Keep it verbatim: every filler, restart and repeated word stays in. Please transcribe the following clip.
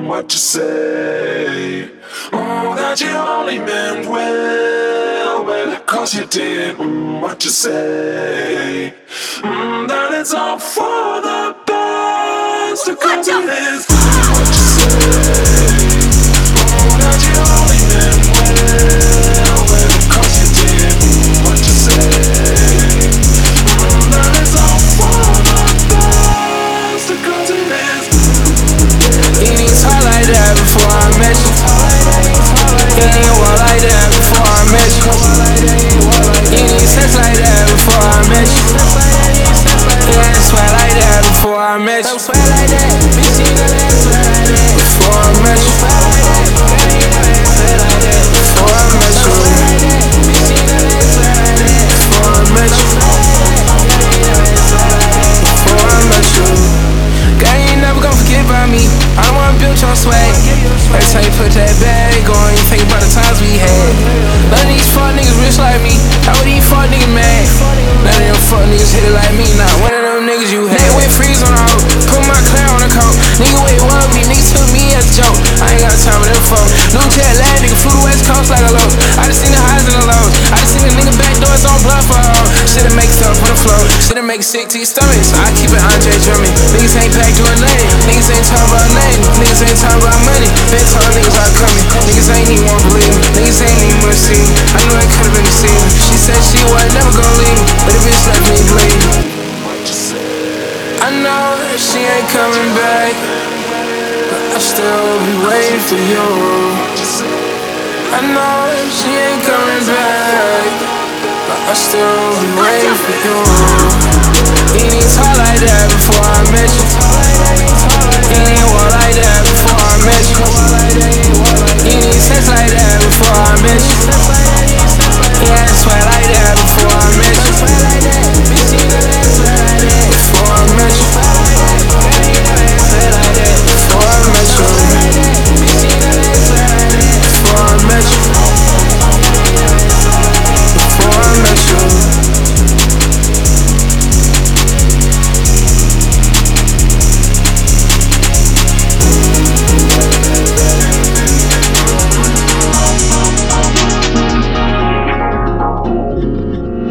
what you say. Oh, that you only meant well, well, cause you did mm, what you say. Mm, that it's all for the best, cause it is what you say. Oh, that you only meant well, well, cause you did mm, what you say. Mm, that it's all for the best, cause it is. You need to talk like that before I met you. You need to walk like that before I met you. You need to sex like that before I met you. You need to sweat like that before I met you. Before I met you. Before I met you. Before I met you. Before I met you. Girl, you ain't never gon' forget about me. I don't wanna build your swag. Every time you put that bag on, you think about the times we had. None of these fuck niggas rich like me. How would these fuck niggas mad? None of them fuck niggas hit it like me. Not one of them niggas you had. Nigga went freeze on the hoe. Put my clown on the coat. Nigga wait, what me? Niggas took me as a joke. I ain't got time for them folks. New jet lag, nigga flew the west coast like a low. I just seen the highs and the lows. I just seen the nigga back doors on blood for a hoe. Shit'll make stuff for the flow. Shit'll make sick to your stomach. So I keep it Andre Drummond. Niggas ain't packed doing nothing. Niggas ain't talking about nothing. Niggas ain't talking about money. Been told niggas are coming. Niggas ain't even wanna believe me. Niggas ain't even wanna see me. I knew it could've been deceiving. She said she wasn't never gonna leave me, but the bitch left me bleeding. I know that she ain't coming back, but I still be waiting for you. I know that she ain't coming back, but I still be waiting for you. You need to talk like that before I met you. You need to walk like that before